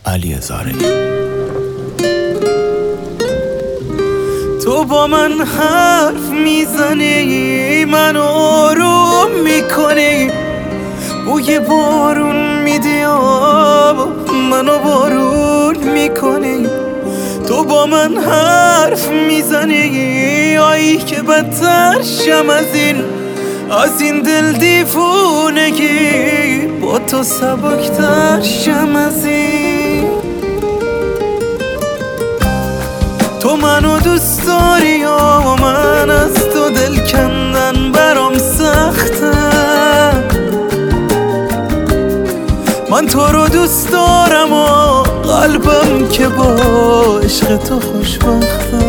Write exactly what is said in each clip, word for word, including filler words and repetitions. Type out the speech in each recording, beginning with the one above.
علی هزاری. تو با من حرف میزنی، منو آروم میکنی، بوی بارون میدی آب منو بارون میکنی. تو با من حرف میزنی، آیی که بدتر شم از این از این دل دیوونگی، با تو سبکتر شم از این. تو منو دوست داری و من از تو دل کندن برام سخته. من تو رو دوست دارم و قلبم که با عشق تو خوشبخته.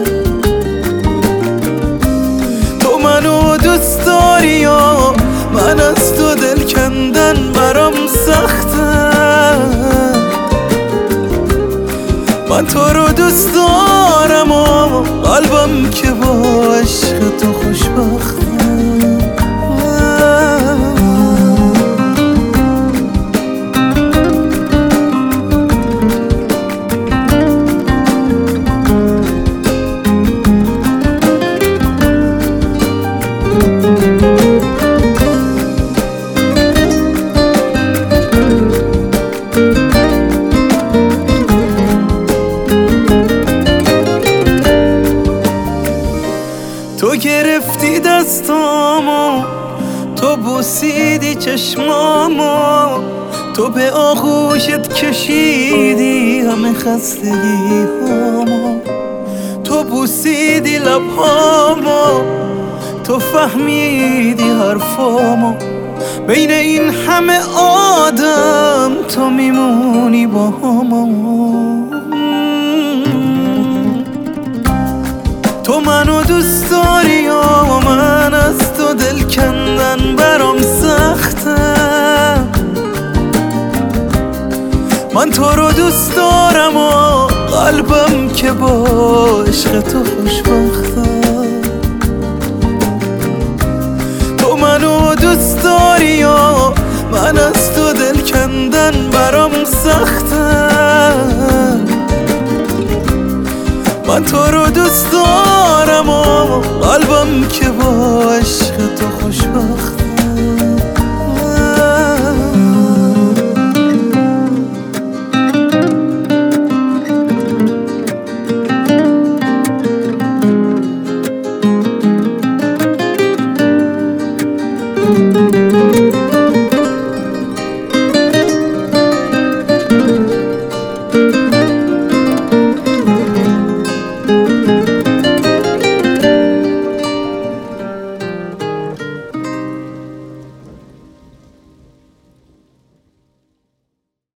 تو منو دوست داری و من از تو دل کندن برام سخته. من تو رو دوست دارم و قلبم که با عشق تو خوشبخته. تو گرفتی دستامو، تو بوسیدی چشمامو، تو به آغوشت کشیدی همه خستگی هامو. تو بوسیدی لبهامو، تو فهمیدی حرفامو، بین این همه آدم تو میمونی با همو. تو منو دوست داری و من از تو دل کندن برام سخته. من تو رو دوست دارم و قلبم که با عشق تو خوشبخته. تو منو دوست داری و من از تو دل کندن برام سخته. من تو رو دوست دارم و قلبم که با عشق تو خوشبخته.